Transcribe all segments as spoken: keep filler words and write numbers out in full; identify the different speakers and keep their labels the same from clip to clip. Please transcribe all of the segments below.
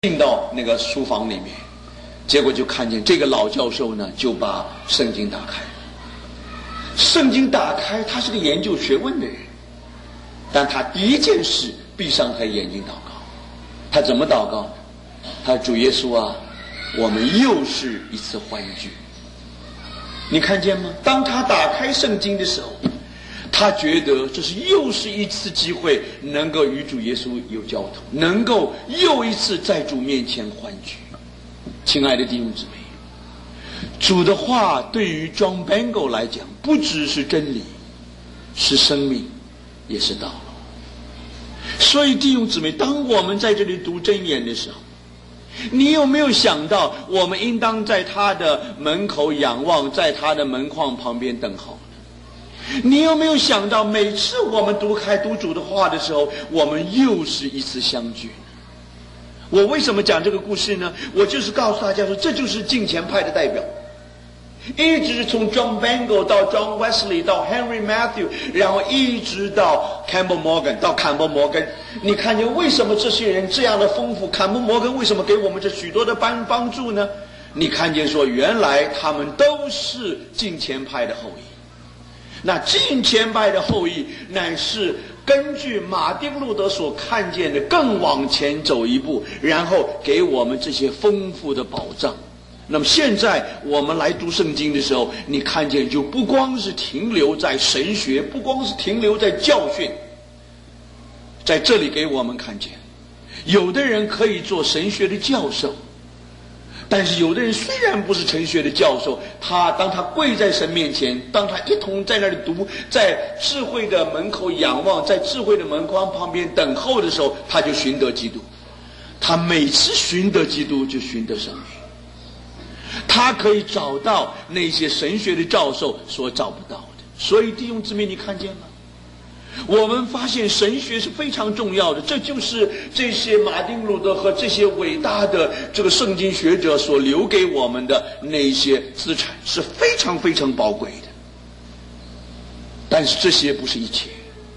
Speaker 1: 进到那个书房里面，结果就看见这个老教授呢，就把圣经打开。圣经打开，他是个研究学问的人，但他第一件事闭上他眼睛祷告。他怎么祷告呢？他主耶稣啊，我们又是一次欢聚。你看见吗？当他打开圣经的时候，他觉得这是又是一次机会，能够与主耶稣有交通，能够又一次在主面前欢聚。亲爱的弟兄姊妹，主的话对于 John Bangor 来讲，不只是真理，是生命，也是道路。所以弟兄姊妹，当我们在这里读箴言的时候，你有没有想到，我们应当在他的门口仰望，在他的门框旁边等候？你有没有想到，每次我们读开读主的话的时候，我们又是一次相聚呢？我为什么讲这个故事呢？我就是告诉大家说，这就是敬虔派的代表，一直从 John Bangor 到 John Wesley 到 Henry Matthew， 然后一直到 Campbell Morgan 到坎伯摩根。你看见为什么这些人这样的丰富？坎伯摩根为什么给我们这许多的帮帮助呢？你看见说，原来他们都是敬虔派的后裔。那敬虔派的后裔乃是根据马丁路德所看见的更往前走一步，然后给我们这些丰富的保障。那么现在我们来读圣经的时候，你看见就不光是停留在神学，不光是停留在教训，在这里给我们看见，有的人可以做神学的教授，但是有的人虽然不是神学的教授，他当他跪在神面前，当他一同在那里读，在智慧的门口仰望，在智慧的门框旁边等候的时候，他就寻得基督。他每次寻得基督，就寻得生命。他可以找到那些神学的教授所找不到的。所以弟兄姊妹，你看见吗？我们发现神学是非常重要的，这就是这些马丁路德和这些伟大的这个圣经学者所留给我们的那些资产，是非常非常宝贵的。但是这些不是一切，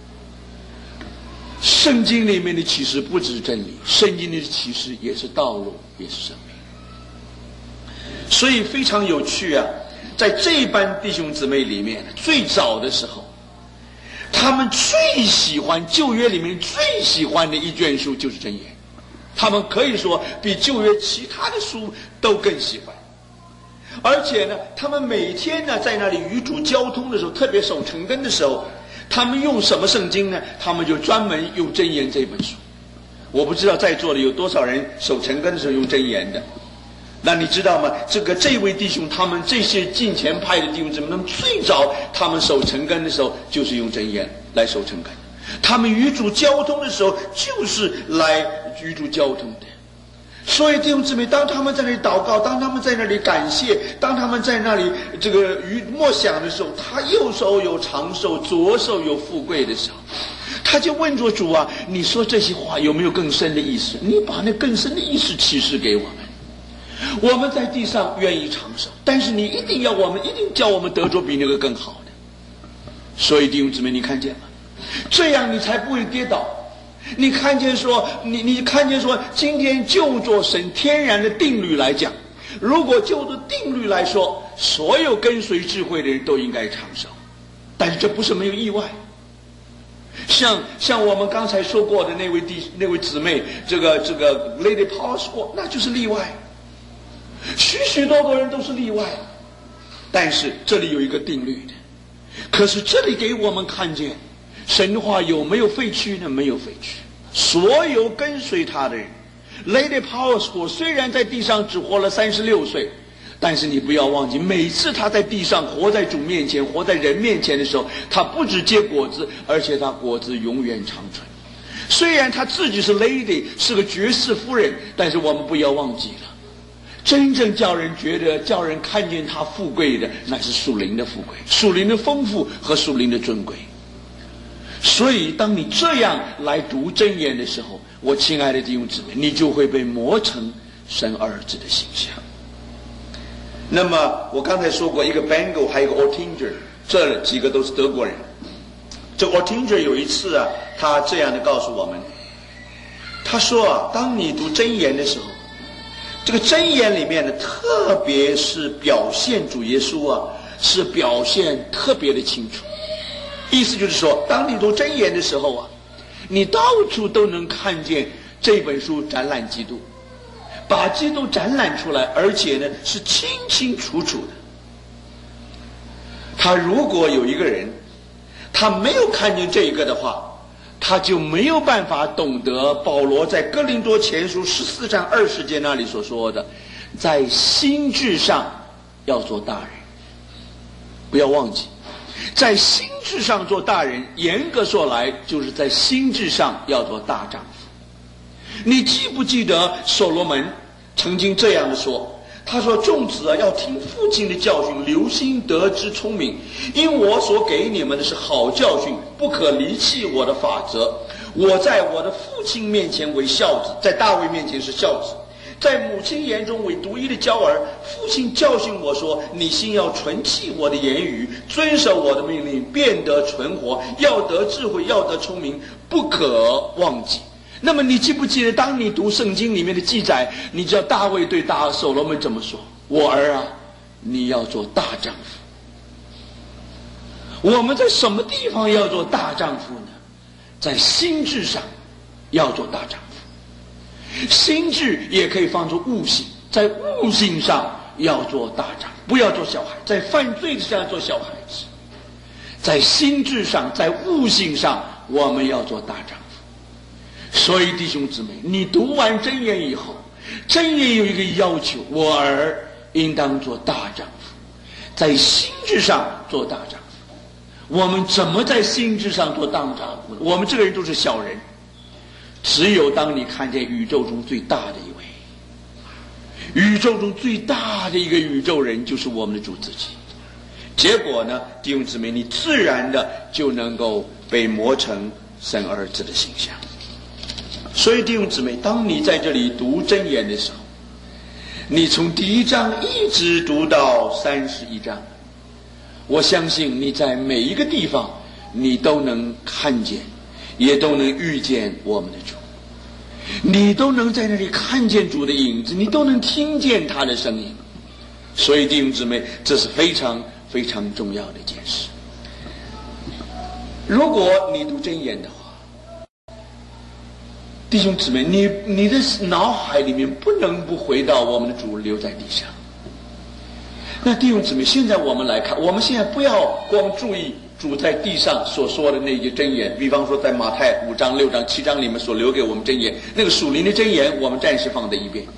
Speaker 1: 圣经里面的启示不只是真理，圣经里的启示也是道路，也是生命。所以非常有趣啊，在这一班弟兄姊妹里面，最早的时候他们最喜欢旧约里面最喜欢的一卷书就是箴言，他们可以说比旧约其他的书都更喜欢。而且呢，他们每天呢在那里与主交通的时候，特别守晨更的时候，他们用什么圣经呢？他们就专门用箴言这本书。我不知道在座的有多少人守晨更的时候用箴言的。那你知道吗？这个这位弟兄，他们这些敬虔派的弟兄姊妹，那么最早他们守晨更的时候，就是用箴言来守晨更。他们与主交通的时候，就是来与主交通的。所以弟兄姊妹，当他们在那里祷告，当他们在那里感谢，当他们在那里这个与默想的时候，他右手有长寿，左手有富贵的时候，他就问着主啊，你说这些话有没有更深的意思？你把那更深的意思启示给我们。我们在地上愿意长寿，但是你一定要我们一定叫我们得着比那个更好的。所以弟兄姊妹，你看见吗？这样你才不会跌倒。你看见说，你你看见说，今天就做神天然的定律来讲，如果就着定律来说，所有跟随智慧的人都应该长寿，但是这不是没有意外。像像我们刚才说过的那位弟那位姊妹，这个这个 Lady Powers， 那就是例外。许许多多人都是例外，但是这里有一个定律的。可是这里给我们看见，神话有没有废去呢？没有废去。所有跟随他的人 ，Lady Powers 虽然在地上只活了三十六岁，但是你不要忘记，每次他在地上活在主面前，活在人面前的时候，他不只结果子，而且他果子永远长存。虽然他自己是 Lady， 是个爵士夫人，但是我们不要忘记了。真正叫人觉得叫人看见他富贵的，那是属灵的富贵，属灵的丰富和属灵的尊贵。所以当你这样来读箴言的时候，我亲爱的弟兄姊妹，你就会被磨成神儿子的形象。那么我刚才说过，一个 Bangor 还有一个 Ortinger， 这几个都是德国人。这 Ortinger 有一次啊，他这样的告诉我们，他说啊，当你读箴言的时候， 这个箴言里面呢，特别是表现主耶稣啊，是表现特别的清楚。意思就是说，当你读箴言的时候啊，你到处都能看见这本书展览基督，把基督展览出来，而且呢是清清楚楚的。他如果有一个人，他没有看见这个的话，他就没有办法懂得保罗在哥林多前书十四章二十节那里所说的，在心智上要做大人。不要忘记，在心智上做大人，严格说来就是在心智上要做大丈夫。你记不记得所罗门曾经这样的说，他说，众子啊，要听父亲的教训，留心得知聪明，因我所给你们的是好教训，不可离弃我的法则。我在我的父亲面前为孝子，在大卫面前是孝子，在母亲眼中为独一的娇儿。父亲教训我说，你心要存记我的言语，遵守我的命令，便得存活，要得智慧，要得聪明，不可忘记。那么你记不记得，当你读圣经里面的记载，你知道大卫对大所罗门怎么说？我儿啊，你要做大丈夫。我们在什么地方要做大丈夫呢？在心智上要做大丈夫。心智也可以放作悟性，在悟性上要做大丈夫，不要做小孩，在犯罪上做小孩子。在心智上，在悟性上，我们要做大丈夫。所以弟兄姊妹，你读完箴言以后，箴言有一个要求，我儿应当做大丈夫，在心智上做大丈夫。我们怎么在心智上做大丈夫呢？我们这个人都是小人，只有当你看见宇宙中最大的一位，宇宙中最大的一个宇宙人就是我们的主自己，结果呢，弟兄姊妹，你自然的就能够被磨成神儿子的形象。所以弟兄姊妹，当你在这里读箴言的时候，你从第一章一直读到三十一章，我相信你在每一个地方你都能看见，也都能遇见我们的主，你都能在那里看见主的影子，你都能听见他的声音。所以弟兄姊妹，这是非常非常重要的一件事。如果你读箴言的话，弟兄姊妹，你你的脑海里面不能不回到我们的主留在地上。那弟兄姊妹，现在我们来看，我们现在不要光注意主在地上所说的那些箴言，比方说在马太五章、六章、七章里面所留给我们箴言，那个属灵的箴言，我们暂时放在一边。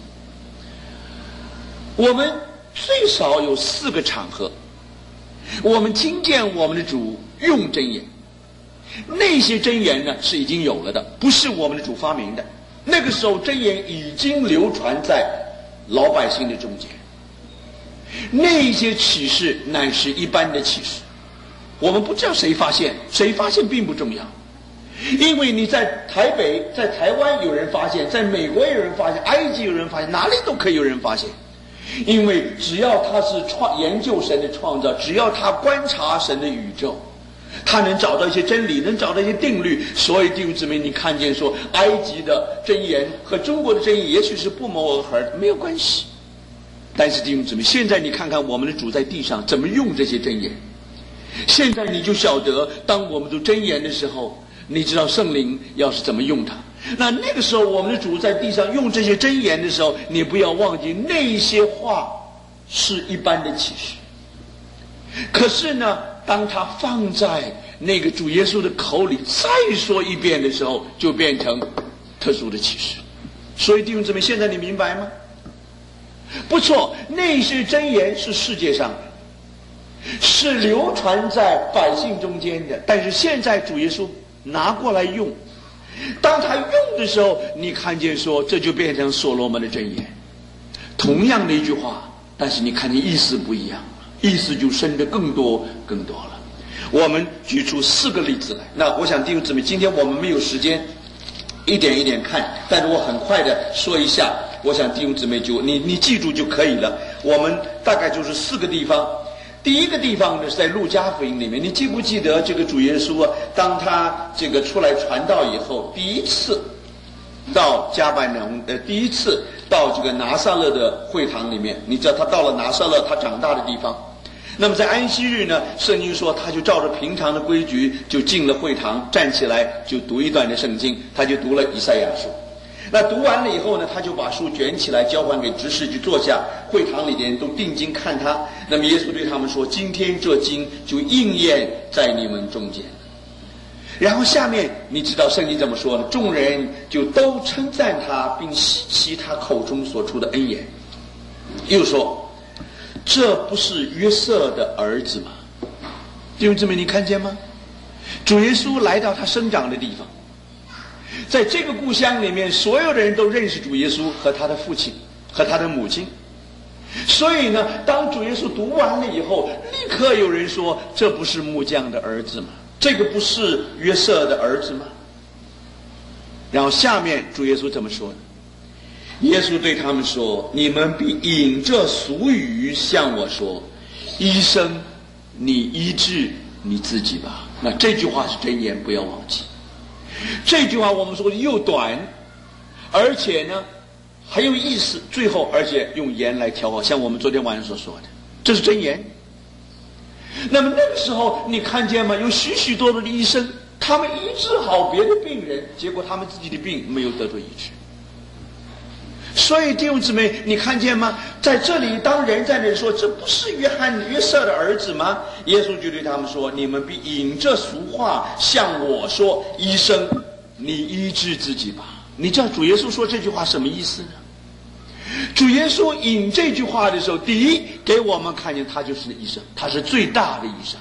Speaker 1: 我们最少有四个场合，我们听见我们的主用箴言。那些箴言呢是已经有了的，不是我们的主发明的。那个时候箴言已经流传在老百姓的中间。那些启示乃是一般的启示，我们不知道谁发现，谁发现并不重要。因为你在台北，在台湾有人发现，在美国有人发现，埃及有人发现，哪里都可以有人发现。因为只要他是创研究神的创造，只要他观察神的宇宙，他能找到一些真理，能找到一些定律。所以弟兄姊妹，你看见说埃及的箴言和中国的箴言也许是不谋而合的，没有关系。但是弟兄姊妹，现在你看看我们的主在地上怎么用这些箴言，现在你就晓得，当我们读箴言的时候，你知道圣灵要是怎么用它。那那个时候我们的主在地上用这些箴言的时候，你不要忘记那些话是一般的启示，可是呢，当他放在那个主耶稣的口里再说一遍的时候，就变成特殊的启示。所以弟兄姊妹，现在你明白吗？不错，那些箴言是世界上的，是流传在百姓中间的，但是现在主耶稣拿过来用，当他用的时候，你看见说这就变成所罗门的箴言，同样的一句话，但是你看见意思不一样，意思就深得更多更多了。我们举出四个例子来，那我想弟兄姊妹，今天我们没有时间一点一点看，但是我很快的说一下，我想弟兄姊妹就你你记住就可以了。我们大概就是四个地方。第一个地方呢是在路加福音里面，你记不记得这个主耶稣啊，当他这个出来传道以后，第一次到加百农呃第一次到这个拿撒勒的会堂里面，你知道他到了拿撒勒，他长大的地方。那么在安息日呢，圣经说他就照着平常的规矩就进了会堂，站起来就读一段的圣经，他就读了以赛亚书。那读完了以后呢，他就把书卷起来交还给执事，去坐下。会堂里的人都定睛看他。那么耶稣对他们说：今天这经就应验在你们中间。然后下面你知道圣经怎么说呢？众人就都称赞他，并希奇他口中所出的恩言。又说：这不是约瑟的儿子吗？弟兄姊妹，你看见吗？主耶稣来到他生长的地方，在这个故乡里面，所有的人都认识主耶稣和他的父亲和他的母亲。所以呢，当主耶稣读完了以后，立刻有人说：这不是木匠的儿子吗？这个不是约瑟的儿子吗？然后下面主耶稣怎么说呢？耶稣对他们说：你们必引着俗语向我说：医生，你医治你自己吧。那这句话是箴言，不要忘记。这句话我们说又短，而且呢还有意思，最后而且用盐来调和，像我们昨天晚上所说的，这是箴言。那么那个时候你看见吗？有许许多多的医生，他们医治好别的病人，结果他们自己的病没有得到医治。所以弟兄姊妹，你看见吗？在这里当人在那里说这不是约翰约瑟的儿子吗？耶稣就对他们说：你们必引着俗话向我说：医生，你医治自己吧。你知道主耶稣说这句话什么意思呢？主耶稣引这句话的时候，第一给我们看见他就是医生，他是最大的医生，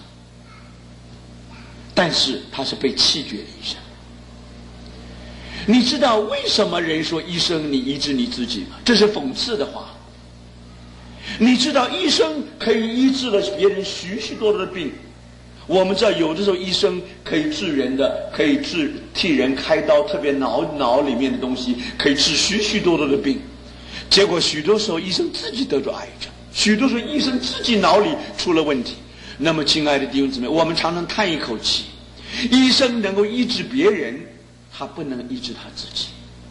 Speaker 1: 但是他是被弃绝的医生。你知道为什么人说医生你医治你自己吗？这是讽刺的话。你知道医生可以医治了别人许许多多的病，我们知道有的时候医生可以治人的，可以治替人开刀，特别脑脑里面的东西可以治许许多多的病。结果许多时候医生自己得着癌症，许多时候医生自己脑里出了问题。那么亲爱的弟兄姊妹，我们常常叹一口气，医生能够医治别人，他不能医治他自己。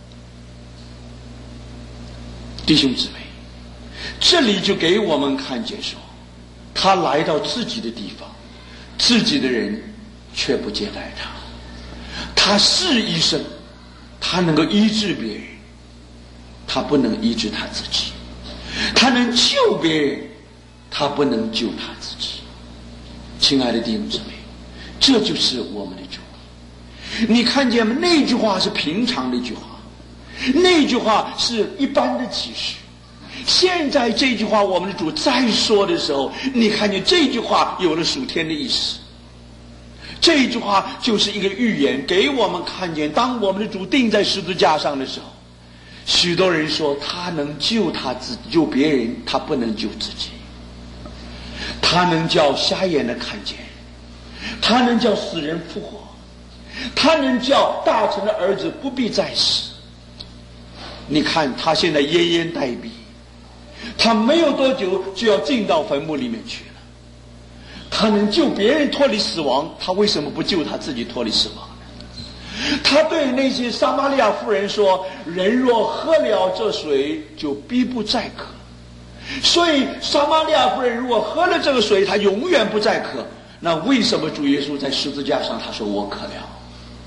Speaker 1: 弟兄姊妹，这里就给我们看见说，他来到自己的地方，自己的人却不接待他。他是医生，他能够医治别人，他不能医治他自己。他能救别人，他不能救他自己。亲爱的弟兄姊妹，这就是我们的主。你看见吗？那句话是平常的一句话，那句话是一般的启示。现在这句话我们的主再说的时候，你看见这句话有了属天的意思。这句话就是一个预言，给我们看见当我们的主钉在十字架上的时候，许多人说他能救他自己，救别人，他不能救自己。他能叫瞎眼的看见，他能叫死人复活，他能叫大臣的儿子不必再死。你看他现在奄奄待毙，他没有多久就要进到坟墓里面去了。他能救别人脱离死亡，他为什么不救他自己脱离死亡呢？他对那些撒玛利亚妇人说：人若喝了这水，就必不再渴。所以撒玛利亚妇人如果喝了这个水，她永远不再渴。那为什么主耶稣在十字架上他说我渴了？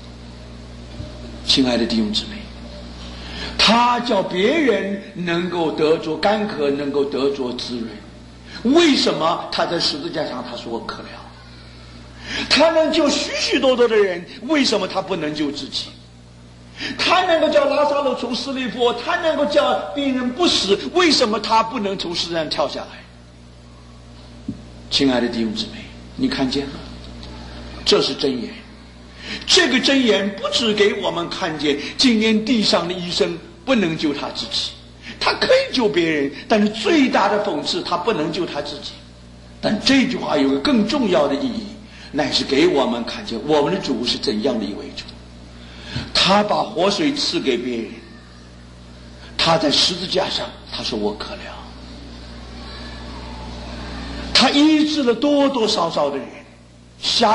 Speaker 1: 亲爱的弟兄姊妹，他叫别人能够得着干渴，能够得着滋润。为什么他在十字架上他说我渴了？他能救许许多多的人，为什么他不能救自己？他能够叫拉撒路从死里复活，他能够叫病人不死，为什么他不能从石上跳下来？亲爱的弟兄姊妹，你看见了？这是真言。这个真言不只给我们看见今天地上的医生不能救他自己，他可以救别人，但是最大的讽刺，他不能救他自己。但这句话有个更重要的意义，乃是给我们看见我们的主是怎样的一位主。他把活水赐给别人，他在十字架上他说我渴了，他医治了多多少少的人，瞎